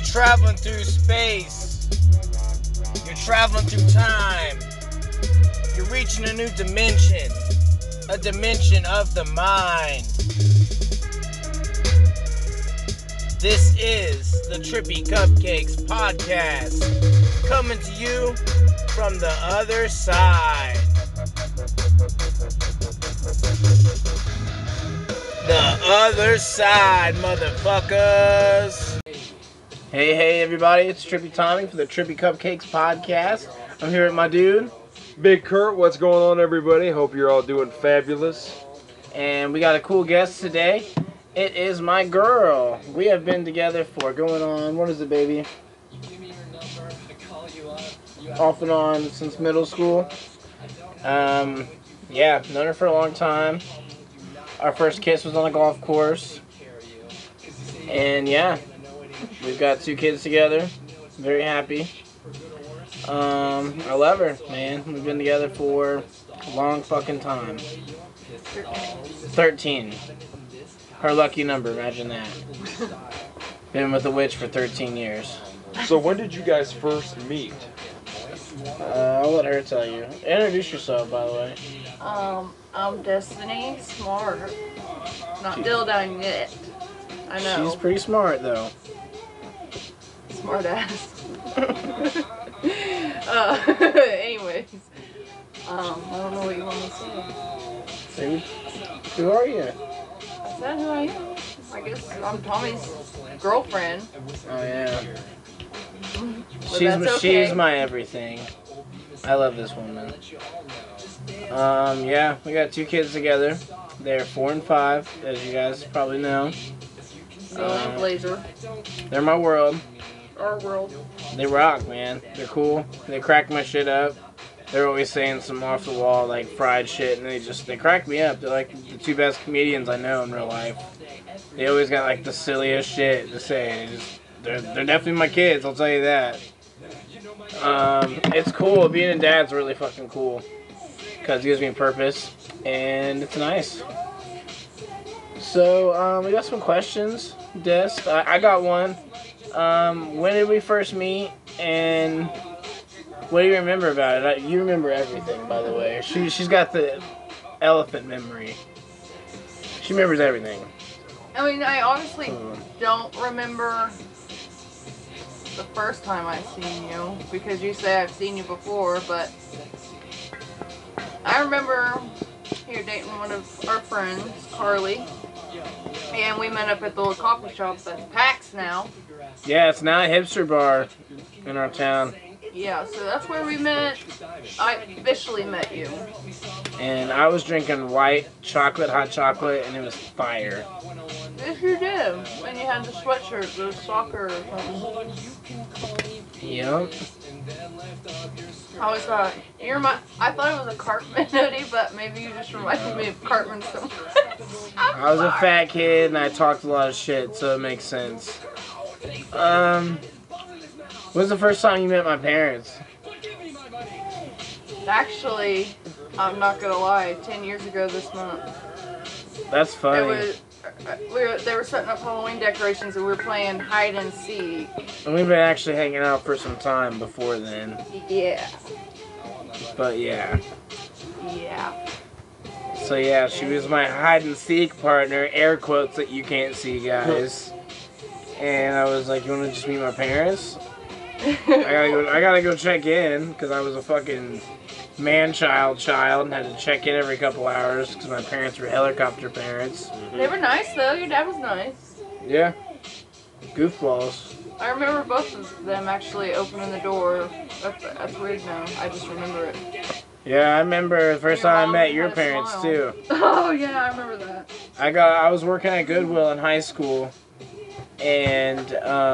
traveling through space. You're traveling through time. You're reaching a new dimension. A dimension of the mind. This is the Trippy Cupcakes podcast. Coming to you from the other side. The other side, motherfuckers. Hey, everybody. It's Trippy Tommy for the Trippy Cupcakes podcast. I'm here with my dude, Big Kurt. What's going on, everybody? Hope you're all doing fabulous. And we got a cool guest today. It is my girl. We have been together for going on, what is it, baby? Give me your number, I call you up. Off and on since middle school. Yeah, known her for a long time. Our first kiss was on a golf course. And yeah, we've got 2 kids together. Very happy. I love her, man. We've been together for a long fucking time. 13. Her lucky number, imagine that. Been with the witch for 13 years. So when did you guys first meet? I'll let her tell you. Introduce yourself, by the way. I'm Destiny Smart. Not dildo yet. I know. She's pretty smart, though. Smart ass. Anyways. I don't know what you want me to say. See? Who are you? I said who I am. I guess I'm Tommy's girlfriend. Oh, yeah. But that's okay. She's my everything. I love this woman. Yeah, we got 2 kids together. They're 4 and 5, as you guys probably know. Blazer. They're my world. Our world. They rock, man. They're cool. They crack my shit up. They're always saying some off the wall, like fried shit, and they crack me up. They're like the 2 best comedians I know in real life. They always got like the silliest shit to say. They're definitely my kids, I'll tell you that. It's cool. Being a dad's really fucking cool. Because it gives me purpose. And it's nice. So, we got some questions. Des, I got one. When did we first meet? And what do you remember about it? You remember everything, by the way. She's got the elephant memory. She remembers everything. I mean, I honestly don't remember the first time I seen you, because you say I've seen you before, but I remember you dating one of our friends, Carly, and we met up at the little coffee shop that's Pax now. Yeah, it's now a hipster bar in our town. Yeah, so that's where we met. I officially met you. And I was drinking white chocolate, hot chocolate, and it was fire. Yes, you did. When you had the sweatshirt, the soccer or something. Yep. I always thought, I thought it was a Cartman hoodie, but maybe you just reminded me of Cartman so much. I was a fat kid and I talked a lot of shit, so it makes sense. When was the first time you met my parents? Actually, I'm not gonna lie, 10 years ago this month. That's funny. They were setting up Halloween decorations and we were playing hide and seek. And we've been actually hanging out for some time before then. Yeah. But yeah. Yeah. So yeah, she was my hide and seek partner, air quotes that you can't see, guys. And I was like, you want to just meet my parents? I gotta go check in, because I was a fucking man-child and had to check in every couple hours, because my parents were helicopter parents. They were nice though, your dad was nice. Yeah. Goofballs. I remember both of them actually opening the door. That's weird now, I just remember it. Yeah, I remember the first time I met your had a parents smile. too. Oh yeah, I remember that. I was working at Goodwill in high school, and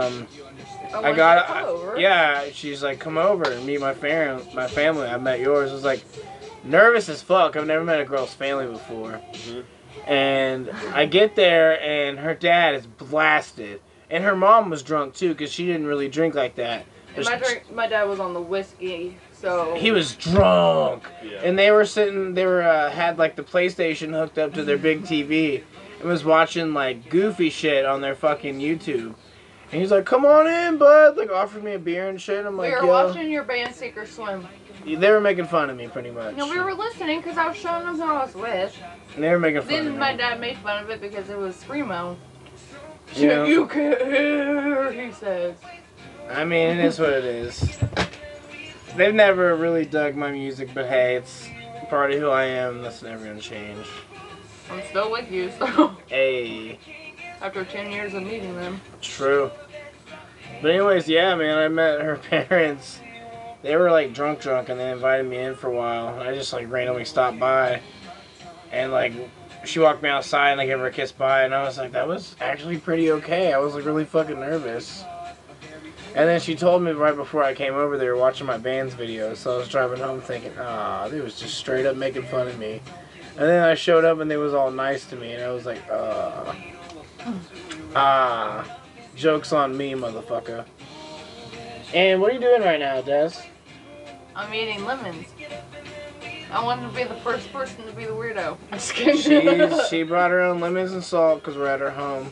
yeah, she's like, come over and meet my family. I met yours. I was like, nervous as fuck. I've never met a girl's family before. And I get there, and her dad is blasted. And her mom was drunk, too, because she didn't really drink like that. And my dad was on the whiskey, so... He was drunk. Yeah. And they were had, like, the PlayStation hooked up to their big TV and was watching, like, goofy shit on their fucking YouTube. And he's like, "Come on in, bud." Like, offered me a beer and shit. I'm We like, were "Yo." watching your band Sink or Swim. They were making fun of me, pretty much. No, we were listening because I was showing them who I was with. They were making fun of Then me. my dad made fun of it because it was Screamo. Yeah. You can't hear, he says. I mean, it is what it is. They've never really dug my music, but hey, it's part of who I am. That's never gonna change. I'm still with you, so. Hey, After 10 years of meeting them. true. But anyways, yeah, man, I met her parents. They were like drunk, and they invited me in for a while. And I just like randomly stopped by, and like she walked me outside and I gave her a kiss bye, and I was like, that was actually pretty okay. I was like really fucking nervous. And then she told me right before I came over, they were watching my band's videos, so I was driving home thinking, they was just straight up making fun of me. And then I showed up and they was all nice to me, and I was like, joke's on me, motherfucker. And what are you doing right now, Des? I'm eating lemons. I wanted to be the first person to be the weirdo. I'm just kidding. She brought her own lemons and salt because we're at her home.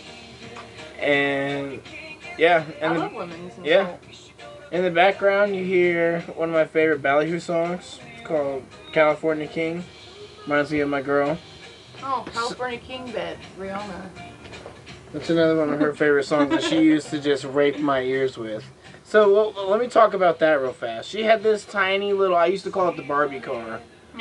And yeah, I and love lemons and yeah. salt. in the background you hear one of my favorite Ballyhoo songs. It's called California King. Reminds me of my girl. Oh, California King Bed, Rihanna. That's another one of her favorite songs that she used to just rape my ears with. So let me talk about that real fast. She had this tiny little, I used to call it the Barbie car.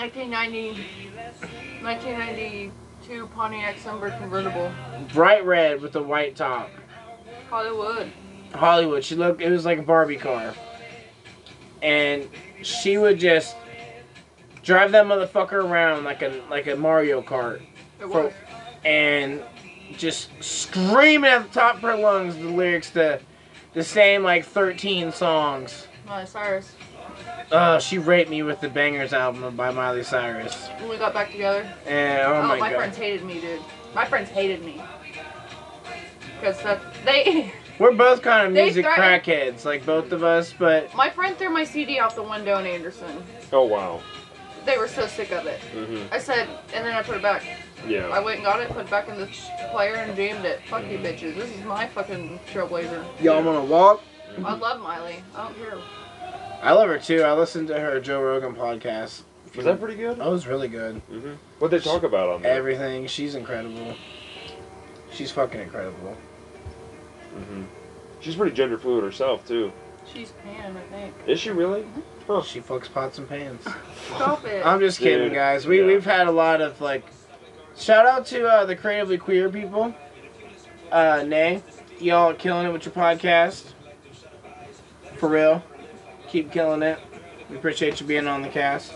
1992 Pontiac Sunbird convertible. Bright red with a white top. Hollywood. Hollywood. It was like a Barbie car. And she would just drive that motherfucker around like a Mario Kart. It was. And just screaming at the top of her lungs the lyrics to the same like 13 songs. Miley Cyrus. She raped me with the Bangers album by Miley Cyrus. When we got back together. And oh my my god. friends hated me, dude. My friends hated me. Because they... We're both kind of They music threatened- crackheads, like both of us, but My friend threw my CD out the window in Anderson. Oh, wow. They were so sick of it. Mm-hmm. I said, and then I put it back. I Yeah. went and got it, put it back in the player and jammed it. Fuck you bitches. This is my fucking Trailblazer. y'all wanna walk? I love Miley. I don't care. I love her too. I listened to her Joe Rogan podcast. Was that pretty good? That was really good. Mm-hmm. What'd they talk about on there? Everything. She's incredible. She's fucking incredible. Mm-hmm. She's pretty gender fluid herself, too. She's pan, I think. Is she really? Huh. She fucks pots and pans. Stop it. I'm just kidding, Dude, guys. yeah. We've had a lot of like. Shout out to the creatively queer people. Nay, y'all are killing it with your podcast. For real, keep killing it. We appreciate you being on the cast.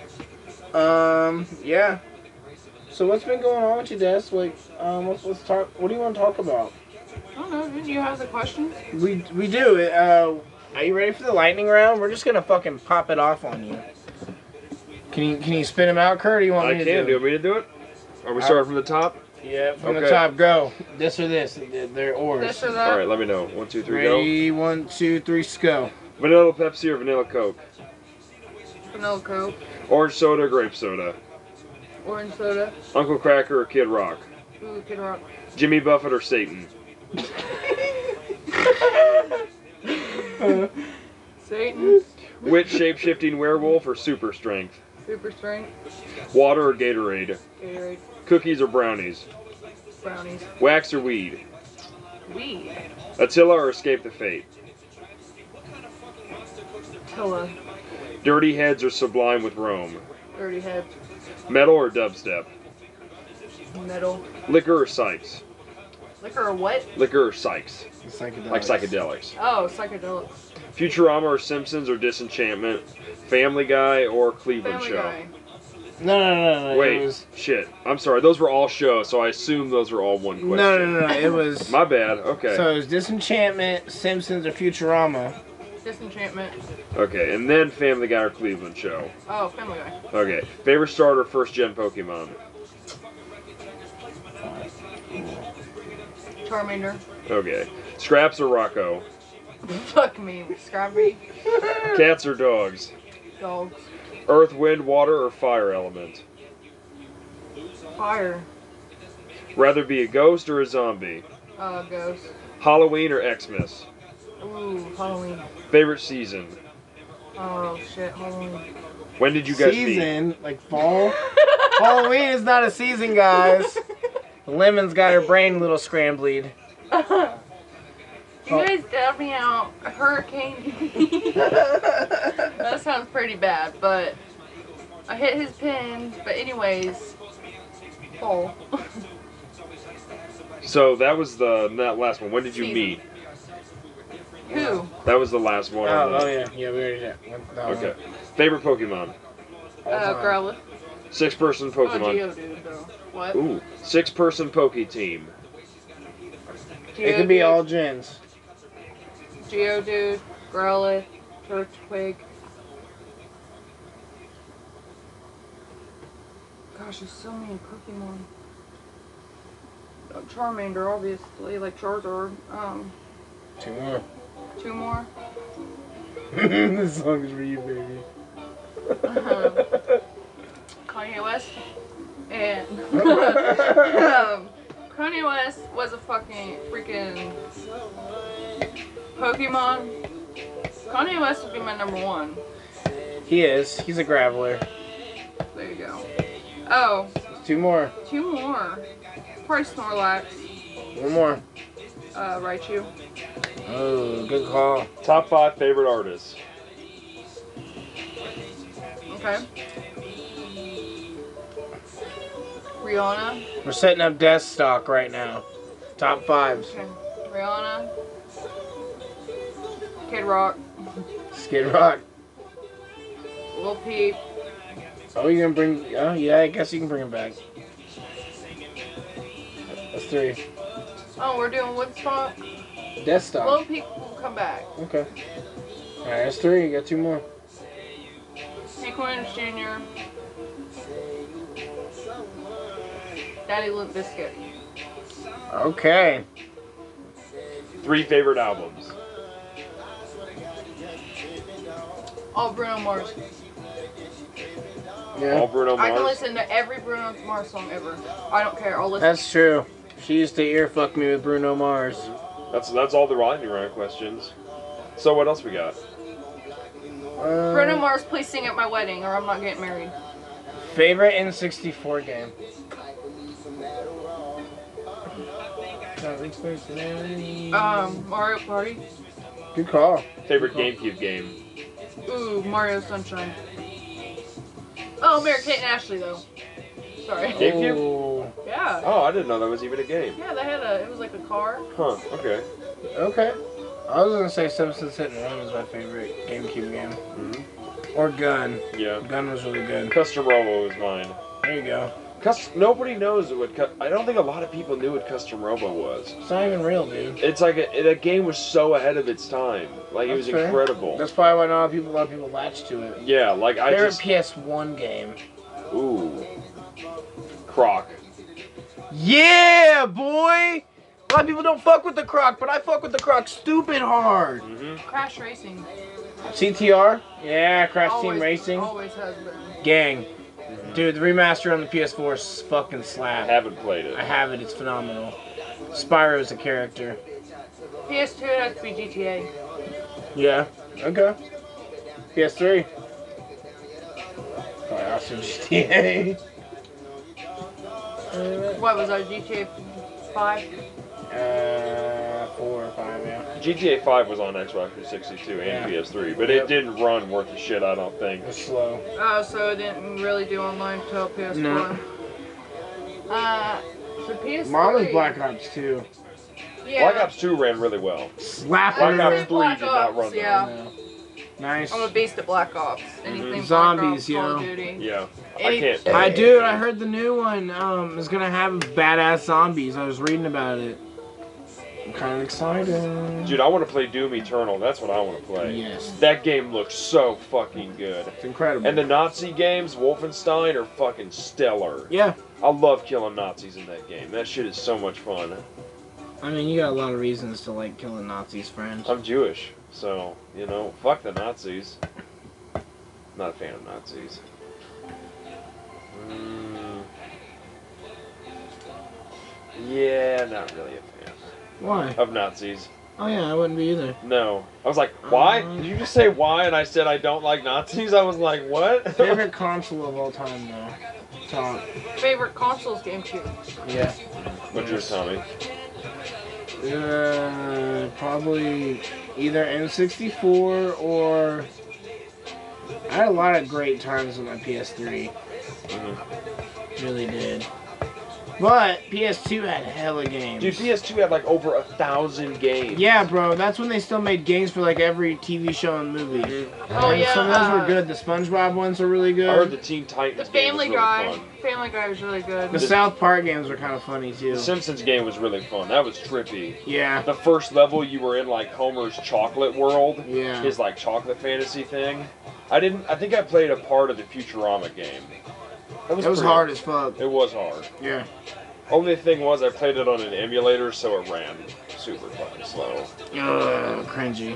Yeah. So what's been going on with you, Des? Like, let's talk. What do you want to talk about? I don't know. Did you have the questions? We do. Are you ready for the lightning round? We're just gonna fucking pop it off on you. Can you spin them out, Kurt? Or do you want I me to can. do Do you want me to do it? Are we starting from the top? Yeah, from the Okay. top, go. This or this. They're oars. This or that? All right, let me know. 1, 2, 3, go. Ready? 1, 2, 3, go. Vanilla Pepsi or vanilla Coke? Vanilla Coke. Orange soda or grape soda? Orange soda. Uncle Cracker or Kid Rock? Ooh, Kid Rock. Jimmy Buffett or Satan? Satan. Witch shape-shifting werewolf or super strength? Super strength. Water or Gatorade? Gatorade. Cookies or brownies? Brownies. Wax or weed? Weed. Attila or Escape the Fate? Tilla. Dirty Heads or Sublime with Rome? Dirty Head. Metal or dubstep? Metal. Liquor or Sykes? Liquor or what? Liquor or Sykes? Psychedelics. Like psychedelics. Oh, psychedelics. Futurama or Simpsons or Disenchantment? Family Guy or Cleveland Family Show? Guy. No. Wait, It was, shit. I'm sorry. Those were all shows, so I assume those were all one question. no. It was. My bad. Okay. So it was Disenchantment, Simpsons, or Futurama. Disenchantment. Okay, and then Family Guy or Cleveland Show. Oh, Family Guy. Okay. Favorite starter, first gen Pokemon? Charmander. Okay. Scraps or Rocco? Fuck me. Scrappy. Cats or dogs? Dogs. Earth, wind, water, or fire element? Fire. Rather be a ghost or a zombie? Ghost. Halloween or Xmas? Ooh, Halloween. Favorite season? Oh shit, Halloween. When did you guys meet? Season, like fall. Halloween is not a season, guys. Lemon's got her brain a little scrambled. You guys got me out a hurricane. That sounds pretty bad, but I hit his pin. But anyways, fall. So that was that last one. When did you Season. meet? Who? That was the last one. on Oh the- yeah, we already did. That one. Okay. Favorite Pokemon? All time. Growlithe. 6-person Oh, Pokemon. Geodude, though. What? Ooh, 6-person Poke Team. It could be Geodude, all gens. Geodude, Growlithe, Turtwig. Gosh, there's so many Pokemon. Charmander, obviously, like Charizard. 2 more. 2 more. This song is for you, baby. Kanye West. And Kanye West was a fucking freaking Pokemon. Kanye West would be my number 1. He is. He's a graveler. There you go. Oh, 2 more. 2 more. Probably Snorlax. 1 more. Raichu. Oh, good call. Top 5 favorite artists. Okay. Rihanna. We're setting up death stock right now. Top 5s. Okay. Rihanna. Kid Rock. Skid Rock. Lil Peep. Oh, you gonna bring? Oh, yeah. I guess you can bring him back. That's 3. Oh, we're doing Woodstock. Death stock. Lil Peep will come back. Okay. All right, that's 3. You got 2 more. Hank Williams Jr. Daddy Limp Bizkit. Okay. 3 favorite albums. All Bruno Mars. Yeah. All Bruno I can Mars. listen to every Bruno Mars song ever. I don't care. I'll listen. That's true. She used to ear fuck me with Bruno Mars. That's all the lightning round questions. So what else we got? Bruno Mars, please sing at my wedding, or I'm not getting married. Favorite N64 game. Mario Party. Good call. Favorite GameCube game. Ooh, Mario Sunshine. Oh, Mary Kate and Ashley though. Sorry. GameCube? Ooh. Yeah. Oh, I didn't know that was even a game. Yeah, they had it was like a car. Huh, okay. Okay. I was gonna say Simpsons Hit and Run was my favorite GameCube game. Or Gun. Yeah. Gun was really good. Custom Robo was mine. There you go. Nobody knows what. I don't think a lot of people knew what Custom Robo was. It's not even real, dude. It's like that game was so ahead of its time. Like it was That's fair. incredible. That's probably why not a lot of people latched to it. Yeah, like I Favorite just. PS1 game. Ooh. Croc. Yeah, boy! A lot of people don't fuck with the Croc, but I fuck with the Croc stupid hard. Crash Racing. CTR? Yeah, Crash Team Always- Racing. Always has been. Gang. Dude, the remaster on the PS4 is fucking slap. Haven't played it. I have it, it's phenomenal. Spyro's a character. PS2 it has to be GTA. Yeah. Okay. PS3. Probably also GTA. What was that, GTA 5? 4 or 5, yeah. GTA 5 was on Xbox 360 and Yeah. PS3, but Yep. it didn't run worth a shit, I don't think. It's slow. Oh, so it didn't really do online until PS4. No. So PS3. Mine was Black Ops 2. Yeah. Black Ops 2 ran really well. Slap I Black would Ops say 3 Black did not Ops, run yeah. No. Nice. I'm a beast at Black Ops. Anything Zombies, Black Ops, Call of yo. Duty. Yeah. I Any- can't. I dude, I heard the new one is gonna have badass zombies. I was reading about it. I'm kind of excited. Dude, I want to play Doom Eternal. That's what I want to play. Yes, That game looks so fucking good. it's incredible. And the Nazi games, Wolfenstein, are fucking stellar. Yeah, I love killing Nazis in that game. That shit is so much fun. I mean, you got a lot of reasons to like killing Nazis, friend. I'm Jewish, so, you know, fuck the Nazis. Not a fan of Nazis. Yeah, not really a fan. Why? of Nazis. Oh yeah, I wouldn't be either. No. I was like, why? Did you just say why? And I said I don't like Nazis? I was like, what? Favorite console of all time, though. Top. Favorite consoles, GameCube. Yeah. What's yours, Tommy? Probably either N64 or. I had a lot of great times with my PS3. Really did. But PS2 had hella games. Dude, PS2 had like over 1,000 games. Yeah, bro. That's when they still made games for like every TV show and movie. Oh And yeah. some of those were good. The SpongeBob ones were really good. I heard the Teen Titans The game was Family really Guy. fun. Family Guy was really good. The South Park games were kind of funny too. The Simpsons game was really fun. That was trippy. Yeah. The first level, you were in like Homer's chocolate world. Yeah. His like chocolate fantasy thing. I think I played a part of the Futurama game. It was pretty- hard as fuck. It was hard. Yeah. Only thing was I played it on an emulator, so it ran super fucking slow. Ugh, cringy.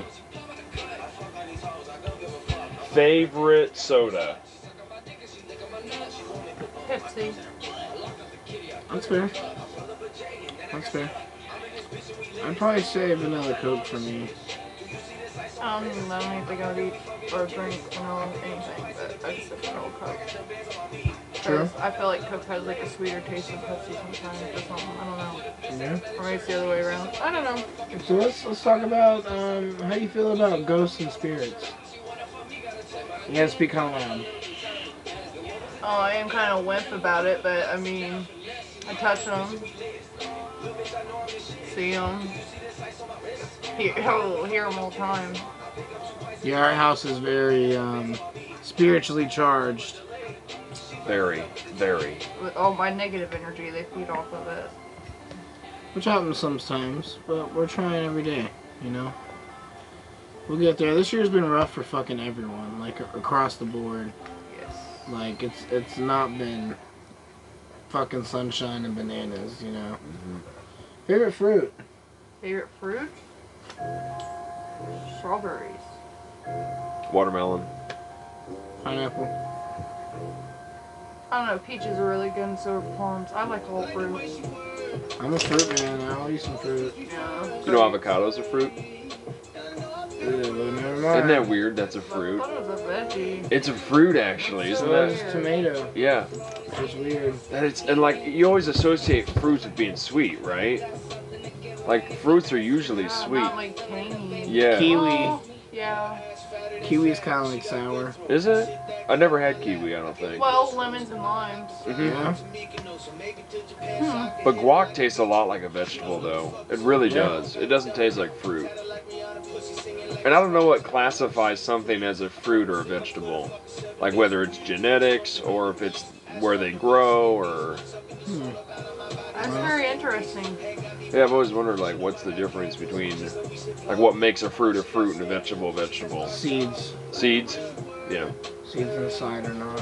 Favorite soda? Pepsi. That's fair. That's fair. I'd probably say vanilla Coke for me. I don't even think I would eat or drink vanilla anything, but I'd say vanilla Coke. True. Because I feel like Coke has like a sweeter taste than Pepsi sometimes or something. I don't know. Yeah. Or maybe it's the other way around. I don't know. So let's talk about how you feel about ghosts and spirits. You gotta speak kind of loud. Oh, I am kind of wimp about it, but I mean, I touch them, see them, hear them all the time. Yeah, our house is very spiritually charged. Very, very. With all my negative energy, they feed off of it. Which happens sometimes, but we're trying every day, you know? We'll get there. This year's been rough for fucking everyone, like across the board. Yes. Like, it's not been fucking sunshine and bananas, you know? Favorite fruit? Favorite fruit? Strawberries. Watermelon. Pineapple. I don't know, peaches are really good and so are plums. I like all fruits. I'm a fruit man. I'll eat some fruit. Yeah. You know avocado's a fruit? Ew, never mind. Isn't that weird? That's a fruit. Avocado's a veggie. It's a fruit, actually, isn't So is it? tomato. Yeah. It's weird. And like, you always associate fruits with being sweet, right? Like, fruits are usually sweet. Not like tangy. Yeah. Kiwi. Oh, yeah. Kiwi's kind of like sour. Is it? I never had kiwi, I don't think. Well, lemons and limes. Yeah. But guac tastes a lot like a vegetable, though. It really does. It doesn't taste like fruit. And I don't know what classifies something as a fruit or a vegetable. Like whether it's genetics or if it's where they grow or... That's very interesting. Yeah, I've always wondered, like, what's the difference between, like, what makes a fruit and a vegetable a vegetable? Seeds. Seeds? Yeah. Seeds inside or not.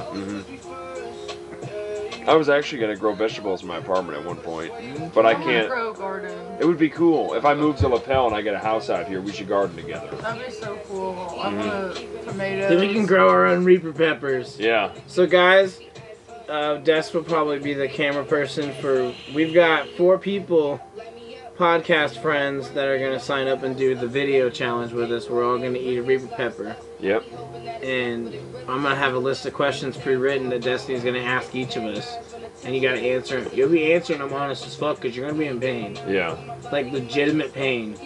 I was actually going to grow vegetables in my apartment at one point, but I I want to can't. grow a garden. It would be cool. If I move to Lapel and I get a house out here, we should garden together. That'd be so cool. I want tomatoes. Then we can grow our own Reaper peppers. Yeah. So guys, Des will probably be the camera person for. We've got 4 people, podcast friends, that are gonna sign up and do the video challenge with us. We're all gonna eat a Reaper pepper, Yep. and I'm gonna have a list of questions pre-written that Destiny's gonna ask each of us, and you gotta answer them. You'll be answering them honest as fuck because you're gonna be in pain, Yeah. like legitimate pain.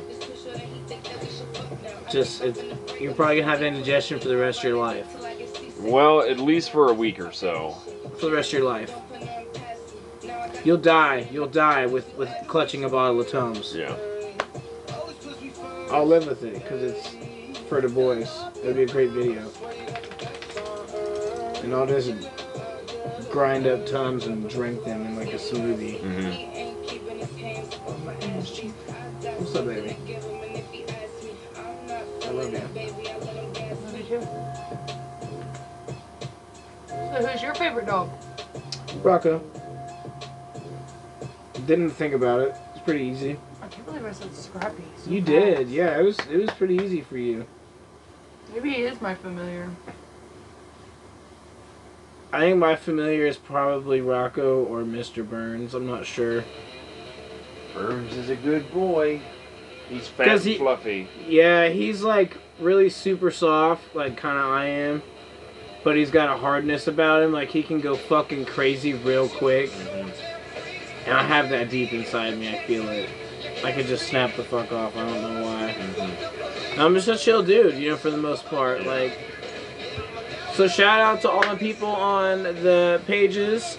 You're probably gonna have indigestion for the rest of your life. Well, at least for a week or so. For the rest of your life. You'll die with clutching a bottle of Tums. Yeah. I'll live with it because it's for the boys. It'll be a great video. And I'll just grind up Tums and drink them in like a smoothie. What's up, baby? I love you. Me too. So who's your favorite dog? Rocco. Didn't think about it. It's pretty easy. I can't believe I said Scrappy. So You fast. did, yeah. It was pretty easy for you. Maybe he is my familiar. I think my familiar is probably Rocco or Mr. Burns. I'm not sure. Burns is a good boy. He's fat 'Cause and he- fluffy. Yeah, he's like really super soft, like kind of I am. But he's got a hardness about him, like he can go fucking crazy real quick. And I have that deep inside me, I feel it. I could just snap the fuck off, I don't know why. I'm just a chill dude, you know, for the most part. Like, so shout out to all the people on the pages.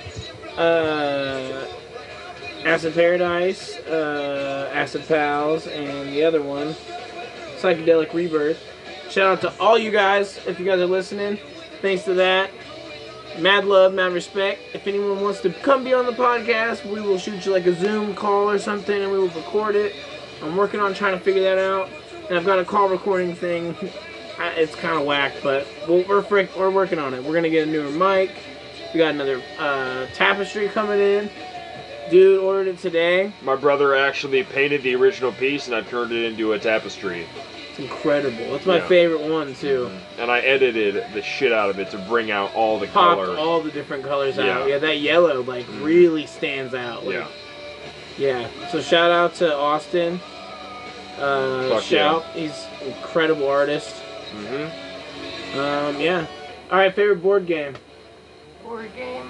Acid Paradise, Acid Pals, and the other one, Psychedelic Rebirth. Shout out to all you guys, if you guys are listening. Thanks to that. Mad love, mad respect. If anyone wants to come be on the podcast, we will shoot you like a Zoom call or something and we will record it. I'm working on trying to figure that out. And I've got a call recording thing. It's kind of whack, but we're working on it. We're going to get a newer mic. We got another tapestry coming in. Dude ordered it today. My brother actually painted the original piece and I turned it into a tapestry. It's incredible. It's my Yeah. favorite one, too. And I edited the shit out of it to bring out all the Popped color. all the different colors Yeah. out. Yeah, that yellow, like, really stands out. Like, Yeah. Yeah, so shout out to Austin. Fuck Shout, he's an incredible artist. Yeah. All right, favorite board game. Board game.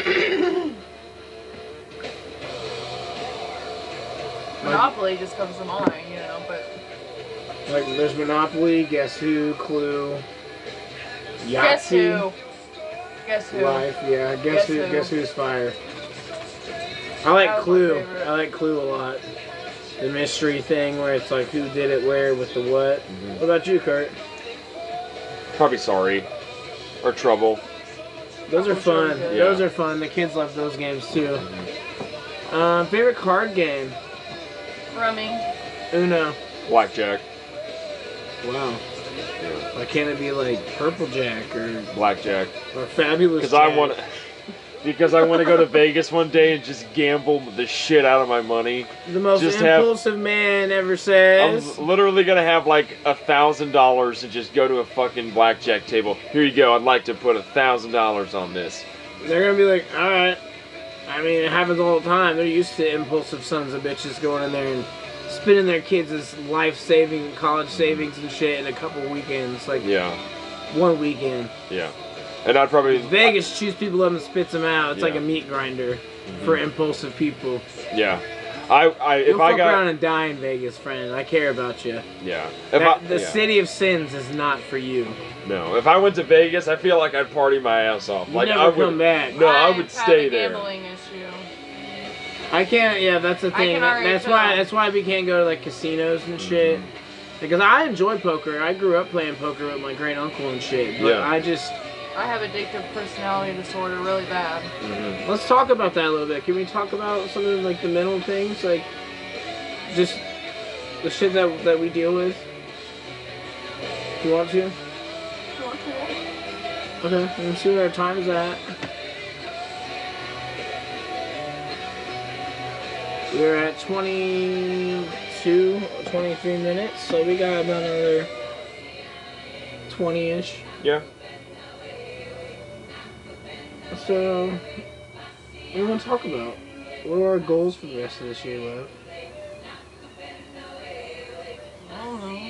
Monopoly just comes to mind, you know, but Like, there's Monopoly, Guess Who, Clue, Yahtzee, guess who? Guess who? Life. Yeah, Guess Who. Guess Who's Fire. I like That was my Clue. favorite. I like Clue a lot. The mystery thing where it's like who did it where with the what. What about you, Kurt? Probably Sorry. Or Trouble. Those are Trouble's really fun. good. Those are fun. The kids love those games too. Favorite card game? Rummy. Uno. Blackjack. Wow. Yeah. Why can't it be like Purple Jack or Blackjack. Fabulous Because Jack? I want to go to Vegas one day and just gamble the shit out of my money. The most just have- impulsive man ever I'm says. literally gonna have like $1,000 and just go to a fucking blackjack table. Here you go. I'd like to put $1,000 on this. They're gonna be like, all right. I mean, it happens all the time. They're used to impulsive sons of bitches going in there and spending their kids' life saving, college savings and shit in a couple weekends, like Yeah, one weekend. yeah. And I'd probably Vegas chews people up and spits them out. It's like Yeah. a meat grinder for impulsive people. yeah. If You'll I fuck around got and die in Vegas, friend. I care about you. yeah. If The yeah. city of sins is not for you. No, if I went to Vegas, I feel like I'd party my ass off. You Like never I would come back. No, I would have stay a there. gambling issue. I can't. Yeah, that's the I thing. can already That's tell. why. That's why we can't go to like casinos and shit. Because I enjoy poker. I grew up playing poker with my great uncle and shit. But Yeah. I have addictive personality disorder really bad. Let's talk about that a little bit. Can we talk about some of like the mental things, like just the shit that we deal with? You want to? Okay. Let me see where our time's at. We're at 22, 23 minutes, so we got about another 20-ish. Yeah. So, what do you want to talk about? What are our goals for the rest of this year, love? I don't know.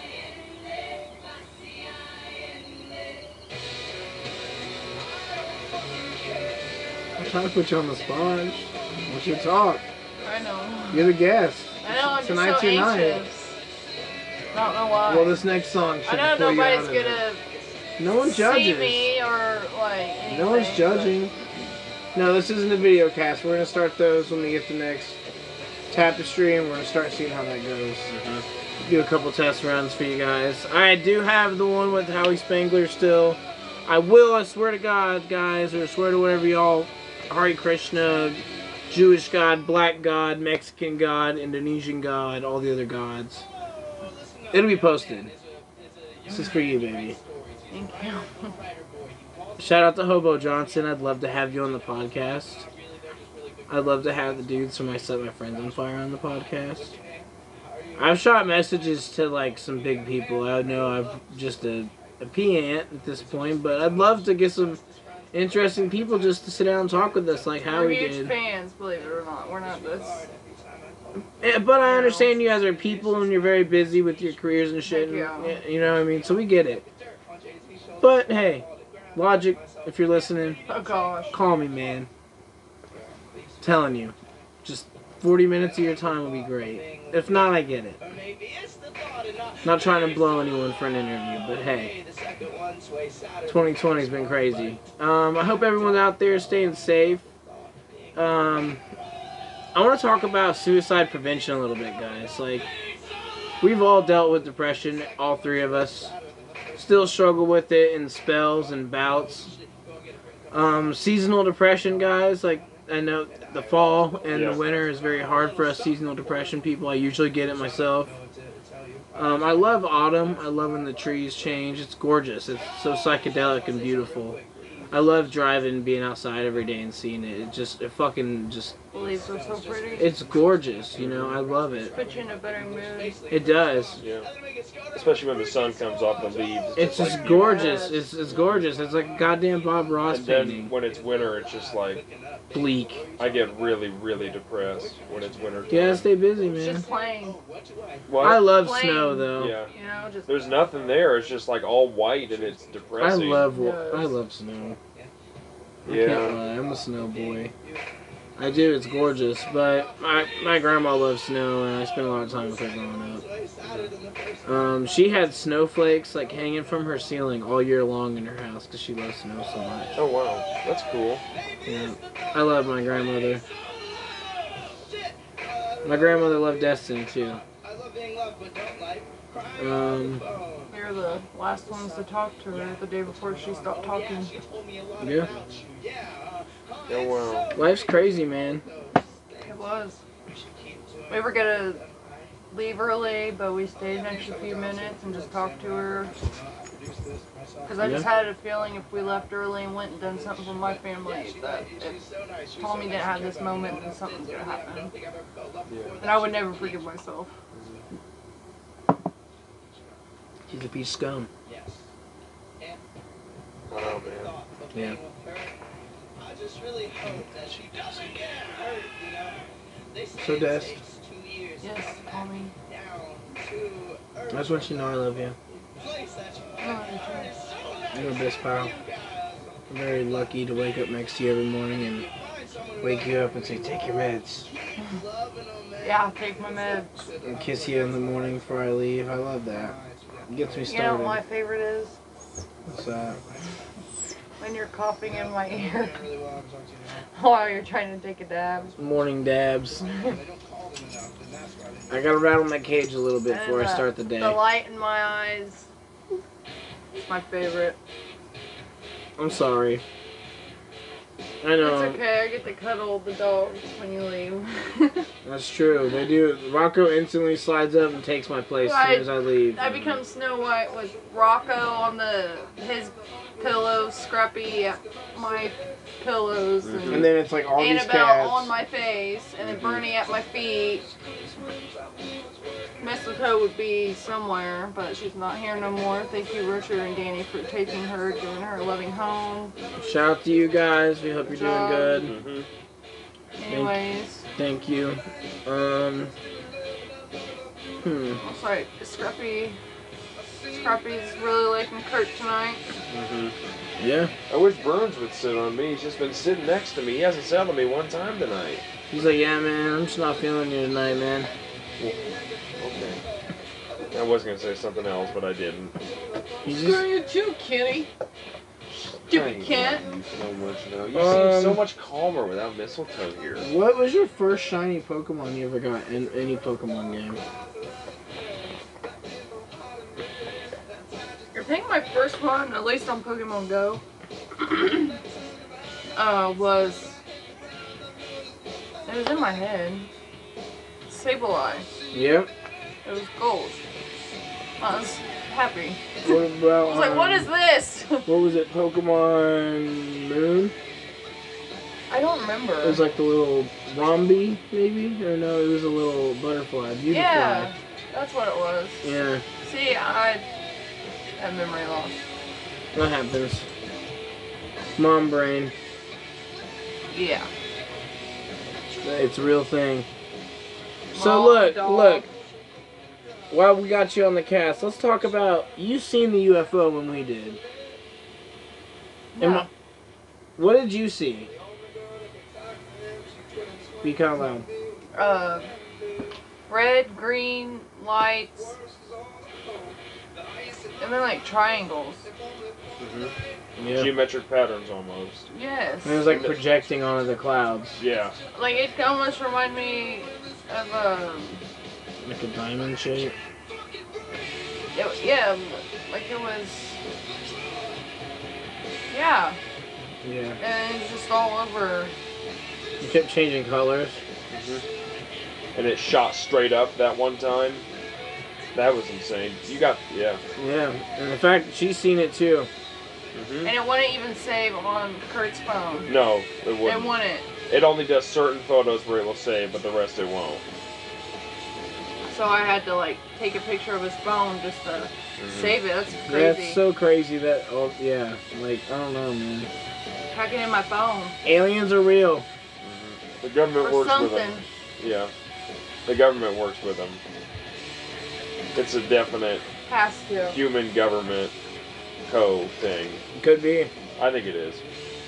I'm trying to put you on the spot. What's your talk? I know. You're the guest. I know, I'm just Tonight's so your night. anxious. I don't know why. Well, this next song should I know pull you out nobody's of it. gonna No one see judges. me or like anything. No one's judging. No, this isn't a video cast. We're gonna start those when we get the next tapestry, and we're gonna start seeing how that goes. Do a couple test runs for you guys. I do have the one with Howie Spangler still. I swear to God, guys, or I swear to whatever y'all, Hare Krishna, Jewish God, Black God, Mexican God, Indonesian God, all the other gods. It'll be posted. This is for you, baby. Thank you. Shout out to Hobo Johnson. I'd love to have you on the podcast. I'd love to have the dudes from I Set My Friends on Fire on the podcast. I've shot messages to like some big people. I know I'm just a peant at this point, but I'd love to get some interesting people just to sit down and talk with us like how We're we huge did. fans, believe it or not. We're not this. Yeah, but I understand you guys are people and you're very busy with your careers and shit. And, Yeah. you know what I mean? So we get it. But hey, Logic, if you're listening, Oh gosh. call me, man. Telling you. Just 40 minutes of your time would be great. If not, I get it. Not trying to blow anyone for an interview, but hey. 2020's been crazy. I hope everyone's out there staying safe. I want to talk about suicide prevention a little bit, guys. Like, we've all dealt with depression, all three of us. Still struggle with it in spells and bouts. Seasonal depression, guys. Like, I know the fall and the winter is very hard for us seasonal depression people. I usually get it myself. I love autumn. I love when the trees change. It's gorgeous. It's so psychedelic and beautiful. I love driving, being outside every day and seeing it. It fucking just... The leaves are so pretty. It's gorgeous, you know. I love it. Puts you in a better mood. It does. Yeah. Especially when the sun comes off the leaves. It's just like gorgeous. It's gorgeous. It's like a goddamn Bob Ross And then painting. when it's winter, it's just like Bleak. I get really, really depressed when it's winter. You gotta stay busy, It's man. just plain. What? I love Plain. snow, though. Yeah. You know, just. There's nothing there. It's just like all white and it's I depressing. love Yes. snow. I Yeah. can't lie. I'm a snow boy. I do. It's gorgeous. But my grandma loves snow, and I spent a lot of time with her growing up. She had snowflakes like hanging from her ceiling all year long in her house because she loves snow so much. Oh wow, that's cool. Yeah. I love my grandmother. My grandmother loved Destin too. You're the last ones to talk to her the day before she stopped talking. Yeah. Oh wow. Life's crazy, man. It was. We were gonna leave early, but we stayed an extra few minutes and just talked to her. Because I just had a feeling if we left early and went and done something for my family, that if Tommy didn't have this moment, then something's gonna happen. And I would never forgive myself. He's a piece of scum. Wow, man. Yeah. So Des, Yes, Tommy. I just want you to know I love you. You're my best pal. I'm very lucky to wake up next to you every morning and wake you up and say, take your meds. Yeah, take my meds. And kiss you in the morning before I leave. I love that. It gets me You started. know what my favorite is? What's that? When you're coughing in my ear while you're trying to take a dab. Morning dabs. I gotta rattle my cage a little bit before I start the day. The light in my eyes. It's my favorite. I'm sorry. I know. It's okay, I get to cuddle the dogs when you leave. That's true. They do. Rocco instantly slides up and takes my place as soon as I leave. I become Snow White with Rocco on his pillows, Scrappy at my pillows, And then it's like all these Annabelle cats. on my face, and then Bernie at my feet. Mistletoe would be somewhere, but she's not here no more. Thank you, Richard and Danny, for taking her, giving her a loving home. Shout out to you guys. We hope you're doing good. Mm-hmm. Anyways, Thank you. sorry, Scrappy's really liking Kurt tonight. Mm-hmm. Yeah. I wish Burns would sit on me. He's just been sitting next to me. He hasn't sat on me one time tonight. He's like, yeah, man, I'm just not feeling you tonight, man. Okay. I was gonna say something else, but I didn't. He's Screw just, you too, kitty. Stupid I cat. love you so much now. You seem so much calmer without Mistletoe here. what was your first shiny Pokemon you ever got in any Pokemon game? I think my first one, at least on Pokemon Go, was it was in my head. Sableye. Yep. It was gold. I was happy. What about? I was like, what is this? What was it? Pokemon Moon? I don't remember. It was like the little Rombi, maybe? Or no, it was a little butterfly. Beautiful. Yeah, that's what it was. Yeah, See, I have memory loss. that happens. Mom brain. Yeah. It's a real thing. So Mom, look, dog. look. While we got you on the cast, let's talk about, you seen the UFO when we did. No. What did you see? Speak out loud. Red, green lights, and then like triangles. Yeah. Geometric patterns almost. Yes. It was like projecting onto the clouds. Yeah. Like it almost reminded me of Like a diamond shape. yeah, like it was. Yeah, Yeah. and it's just all over. It kept changing colors. And it shot straight up that one time. That was insane. You got, yeah. Yeah. And the fact that she's seen it too. And it wouldn't even save on Kurt's phone. No, it It wouldn't. wouldn't. It only does certain photos where it will save, but the rest it won't. So I had to like take a picture of his phone just to save it. That's crazy. That's so crazy that, oh yeah. Like, I don't know, man. Hacking in my phone. Aliens are real. The government Or works with something. them. Yeah. The government works with them. It's a definite Has to. human government thing. Could be. I think it is.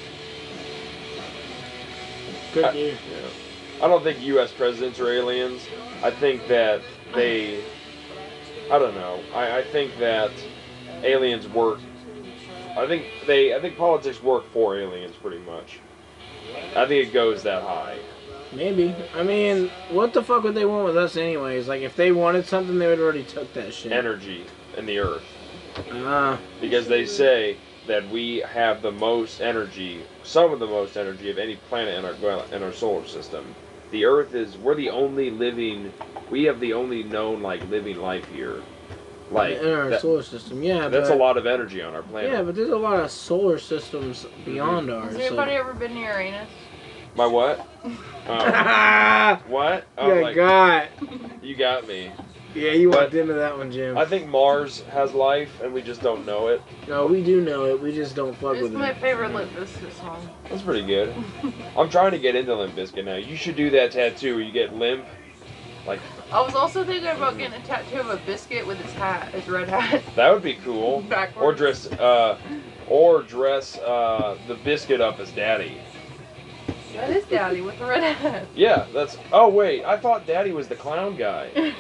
Could be. Yeah. I don't think U.S. presidents are aliens. I think that they... I don't know. I think that aliens work... I think politics work for aliens pretty much. I think it goes that high. Maybe. I mean, what the fuck would they want with us anyways? Like, if they wanted something, they would already took that shit. Energy in the earth. Ah. Because they say that we have the most energy, some of the most energy of any planet in our solar system. The Earth we're the only living, we have the only known, like, living life here. Like, in our solar system, yeah. that's but, a lot of energy on our planet. Yeah, but there's a lot of solar systems beyond ours. Has anybody ever been to Uranus? My what? Ah! What? Yeah, like, God. you got me. Yeah, you But- walked into that one, Jim. I think Mars has life, and we just don't know it. No, we do know it. We just don't fuck It's with my it. favorite Limp Bizkit song. That's pretty good. I'm trying to get into Limp Bizkit now. You should do that tattoo where you get limp. Like, I was also thinking about getting a tattoo of a biscuit with his hat, his red hat. that would be cool. Backwards. Or dress the biscuit up as Daddy. That is Daddy with the red hat. Yeah, that's. Oh wait, I thought Daddy was the clown guy.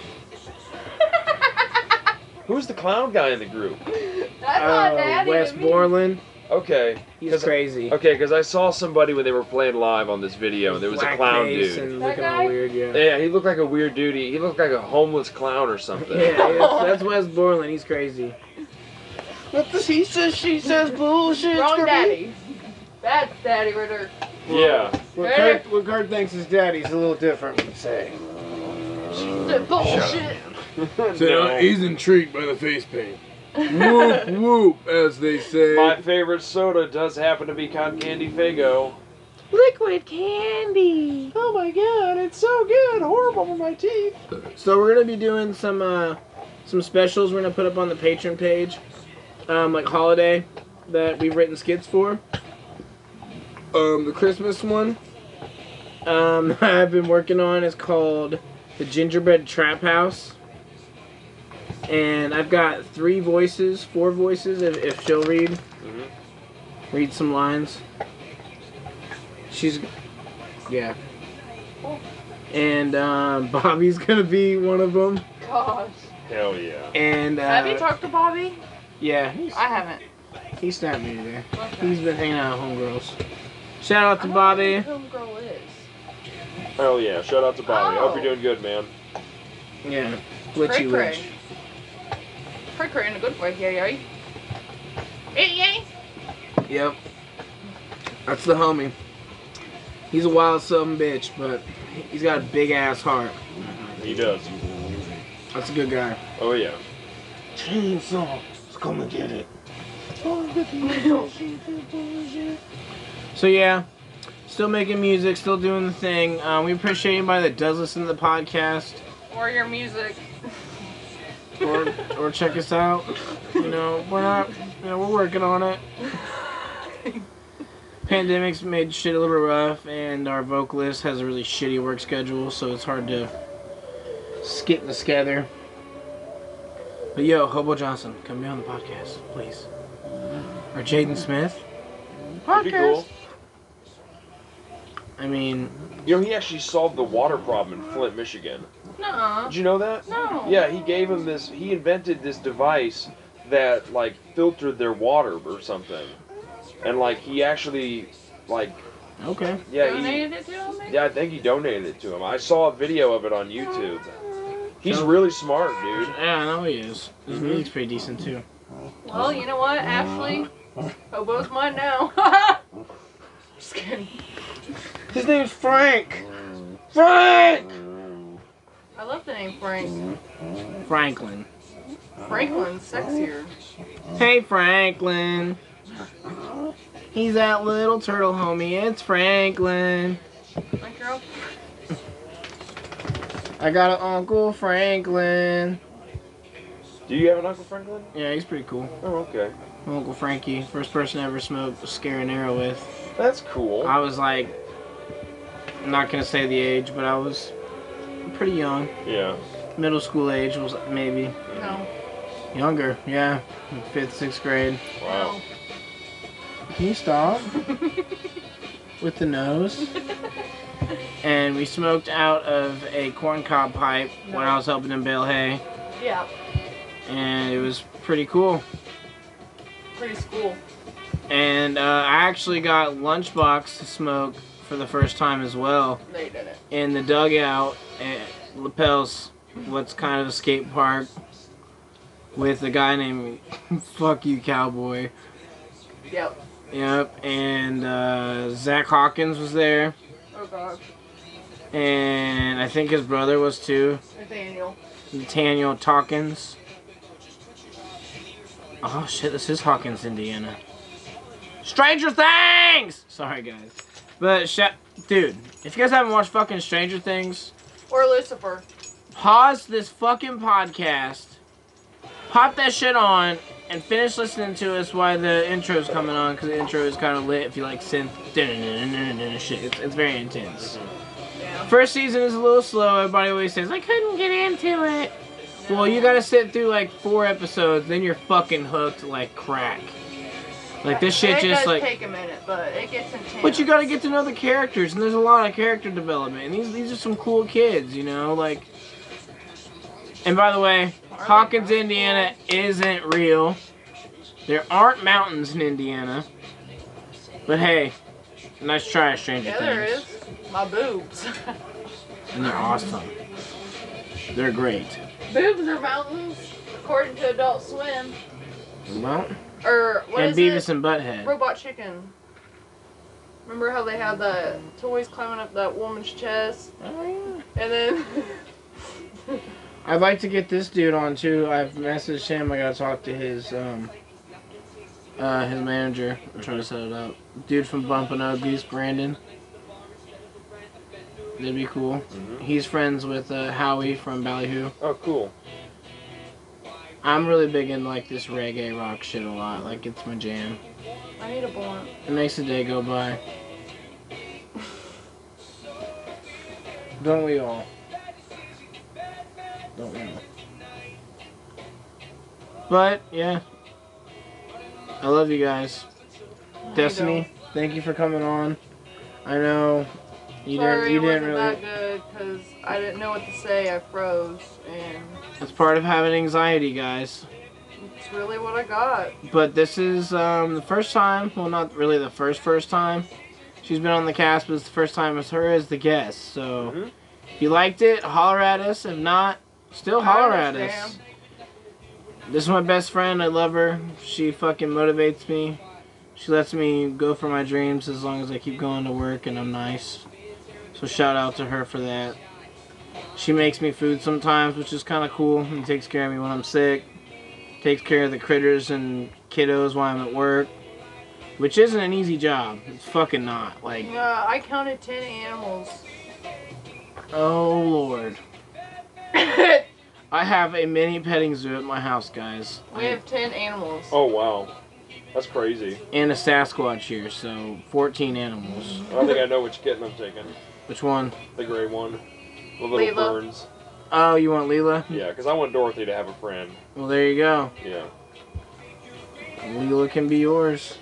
Who's the clown guy in the group? That's not Daddy. Wes to me. Borland. Okay. He's crazy. Okay, because I saw somebody when they were playing live on this video, and there was a clown Blackface dude. and That looking guy? all weird, yeah. Yeah, he looked like a weird dude. He looked like a homeless clown or something. Yeah, that's Wes Borland. He's crazy. What the he says, she says bullshit. Wrong Daddy. That's Daddy Ritter. Yeah. What Kurt thinks is daddy's a little different, we say. The bullshit. No. He's intrigued by the face paint. Whoop, whoop, as they say. My favorite soda does happen to be Cotton Candy Faygo. Liquid candy. Oh my god, it's so good. Horrible for my teeth. So we're gonna be doing some specials we're gonna put up on the Patreon page, like holiday that we've written skits for. The Christmas one I've been working on is called The Gingerbread Trap House. And I've got 4 voices if she'll read. Read some lines. Yeah. And Bobby's gonna be one of them. Gosh. Hell yeah. And Have you talked to Bobby? yeah, I haven't. he snapped me today. Okay. He's been hanging out with homegirls. Shout out to I Bobby. don't know who Homegirl is. Hell yeah. Shout out to Bobby. I hope Oh. you're doing good, man. Yeah, Witchy Cray-cray. Witch. Cray in a good way, yay. Yay. Yep. That's the homie. He's a wild son bitch, but he's got a big ass heart. He does. That's a good guy. Oh yeah. Chainsaw, let's come and get it. So yeah, still making music, still doing the thing. We appreciate anybody that does listen to the podcast Or your music. or check us out. You know, we're working on it. Pandemic's made shit a little rough, and our vocalist has a really shitty work schedule, so it's hard to get this together. But yo, Hobo Johnson, come be on the podcast, please. Or Jaden Smith. That'd be cool. I mean, You know, he actually solved the water problem in Flint, Michigan. Nuh-uh. Did you know that? No. Yeah, he gave him this. He invented this device that like filtered their water or something, and like he actually like okay. yeah Donated it to him, maybe? yeah I think he donated it to him. I saw a video of it on YouTube. He's really smart, dude. Yeah, I know he is. His music's pretty decent too. Well, you know what, Ashley? Hobo's mine now. Just kidding. His name's Frank. Frank. I love the name Frank. Franklin. Franklin's sexier. Hey Franklin. He's that little turtle homie. It's Franklin. Like your I got an Uncle Franklin. Do you have an Uncle Franklin? Yeah, he's pretty cool. Oh, okay. Uncle Frankie, first person I ever smoked a Scaranero with. That's cool. I was like, I'm not gonna say the age, but I was pretty young. Yeah. Middle school age was maybe No. younger. Yeah, 5th, 6th grade. Wow. Can you stop with the nose? And we smoked out of a corncob pipe when I was helping him bale hay, Yeah. and it was pretty cool. Pretty cool. And I actually got Lunchbox to smoke for the first time as well No, you didn't. in the dugout at Lapel's, what's kind of a skate park, with a guy named Fuck You Cowboy. Yep. Yep, and Zach Hawkins was there, Oh gosh. and I think his brother was too, Nathaniel. Nathaniel Hawkins. Oh shit, this is Hawkins, Indiana. Stranger Things! Sorry guys. But, dude, if you guys haven't watched fucking Stranger Things, Or Lucifer. pause this fucking podcast, pop that shit on, and finish listening to us while the intro's coming on, because the intro is kind of lit if you like synth shit. It's very intense. Yeah. First season is a little slow. Everybody always says, I couldn't get into it. Well, you gotta sit through like 4 episodes, then you're fucking hooked like crack. Like this shit It just does like... take a minute, but it gets intense. But you gotta get to know the characters, and there's a lot of character development, and these are some cool kids, you know, like... And by the way, Hawkins, Indiana isn't real. There aren't mountains in Indiana. But hey, nice try, Stranger Yeah, Things. there is. My boobs. And they're awesome. They're great. Boobs are mountains, according to Adult Swim. Well, Or, what and is Beavis it? and Butthead. Robot Chicken. Remember how they had the toys climbing up that woman's chest? Oh, yeah. And then... I'd like to get this dude on too. I've messaged him. I gotta talk to his manager. I'm trying to set it up. Dude from Bumpin' Uglies, Brandon. That'd be cool. He's friends with Howie from Ballyhoo. Oh, cool. I'm really big in like this reggae rock shit a lot. Like it's my jam. I need a blunt. It makes the day go by. Don't we all? Don't we all? But yeah, I love you guys. Destiny, thank you for coming on. I know you Sorry, didn't it wasn't really. that good because I didn't know what to say. I froze, and It's part of having anxiety, guys. it's really what I got. But this is the first time. Well, not really the first time. She's been on the cast, but it's the first time as her as the guest. So if you liked it, holler at us. If not, still holler at us. This is my best friend. I love her. She fucking motivates me. She lets me go for my dreams as long as I keep going to work and I'm nice. So shout out to her for that. She makes me food sometimes, which is kind of cool, and takes care of me when I'm sick. Takes care of the critters and kiddos while I'm at work, which isn't an easy job. It's fucking not. Like, I counted 10 animals. oh Lord. I have a mini petting zoo at my house, guys. We have 10 animals. Oh, wow. That's crazy. And a Sasquatch here, so 14 animals. I don't think I know which kitten I'm taking. Which one? The gray one. The little Leela. Burns. Oh, you want Leela? Yeah, because I want Dorothy to have a friend. Well, there you go. Yeah. Leela can be yours.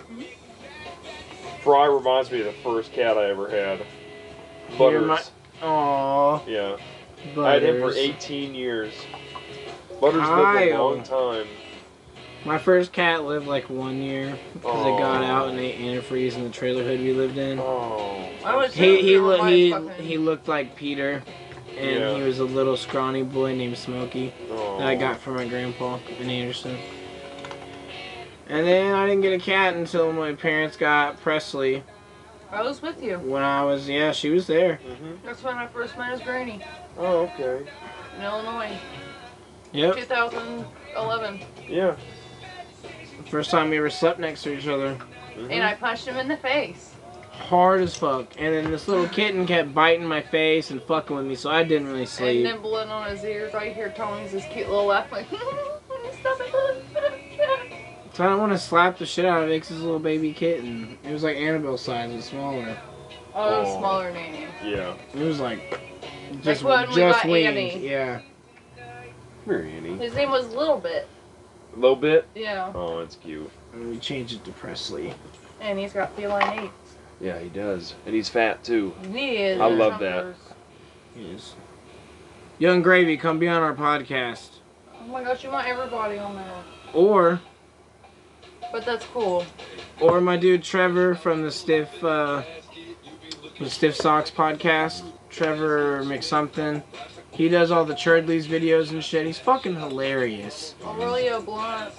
Fry reminds me of the first cat I ever had. Butters. Aww. Yeah. I had him for Butters. 18 years. Butters lived a long time. My first cat lived like 1 year because it got Aw. out and ate antifreeze in the trailer hood we lived in. Oh. I was He he looked like Peter, and Yeah. he was a little scrawny boy named Smokey Oh. that I got from my grandpa in Anderson. And then I didn't get a cat until my parents got Presley. I was with you. When I was, yeah, she was there. Mm-hmm. That's when I first met his granny Oh, okay. in Illinois, Yep. 2011. Yeah. First time we ever slept next to each other. Mhm. And I punched him in the face. Hard as fuck. And then this little kitten kept biting my face and fucking with me, so I didn't really And sleep. nibbling on his ears. All you hear Tony's this cute little laugh like, stop it. So I don't want to slap the shit out of it 'cause it's a little baby kitten. It was like Annabelle size, but smaller. Oh, it was Oh. smaller than Annie. Yeah. It was like just, when we just got wings. Annie. Yeah. Come here, Annie. His name was Little Bit. A little bit? Yeah. Oh, that's cute. And we changed it to Presley. And he's got feline 8. Yeah, he does. And he's fat, too. He is. I love that. Yes. Young Gravy, come be on our podcast. Oh my gosh, you want everybody on there. Or But that's cool. my dude Trevor from the Stiff Socks podcast. Trevor McSomething. He does all the Churdleys videos and shit. He's fucking hilarious. Aurelio Blunt.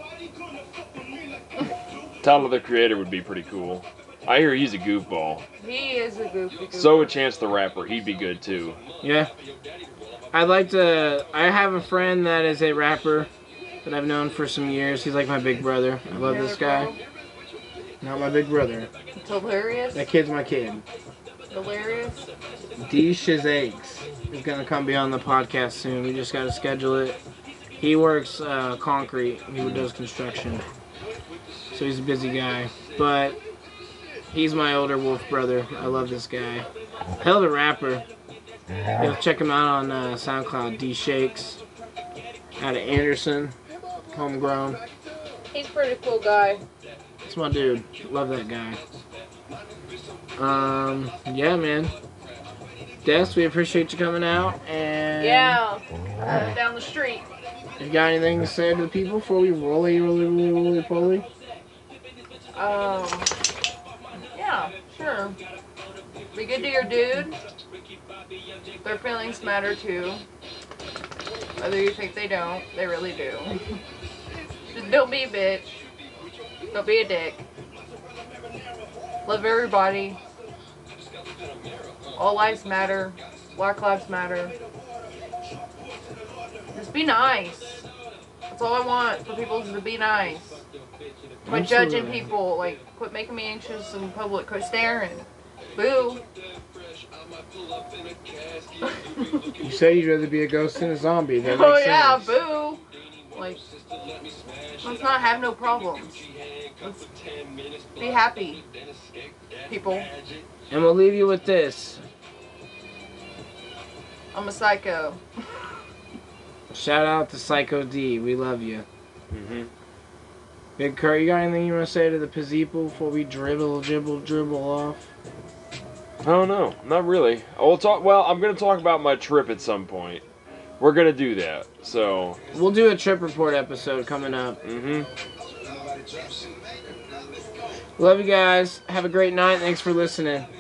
Tyler, the Creator, would be pretty cool. I hear he's a goofball. He is a goofy. So would Chance the Rapper. He'd be good, too. Yeah. I have a friend that is a rapper that I've known for some years. He's like my big brother. I love this guy. Not my big brother. It's hilarious. That kid's my kid. Hilarious. D Shizakes is gonna come be on the podcast soon. We just gotta schedule it. He works concrete. He does construction. So he's a busy guy. But he's my older wolf brother. I love this guy. Hell of a rapper. You'll check him out on SoundCloud. D Shakes. Out of Anderson. Homegrown. He's a pretty cool guy. That's my dude. Love that guy. Yeah, man. Des, we appreciate you coming out. And Yeah. Down the street. you got anything to say to the people before we roly? Yeah, sure. Be good to your dude. Their feelings matter too. Whether you think they don't, they really do. Just don't be a bitch. Don't be a dick. Love everybody. All lives matter. Black lives matter. Just be nice. That's all I want for people is to be nice. Quit judging Absolutely. people. Like, quit making me anxious in public. Quit staring. Boo. You said you'd rather be a ghost than a zombie. That Oh makes yeah, sense. boo. Like, let's not have no problems. Let's be happy, people. And we'll leave you with this. I'm a psycho. Shout out to Psycho D. We love you. Mm-hmm. Big Kurt, you got anything you want to say to the people before we dribble off? I don't know. Not really. I'm going to talk about my trip at some point. We're going to do that. So. We'll do a trip report episode coming up. Mm-hmm. Love you guys. Have a great night. Thanks for listening.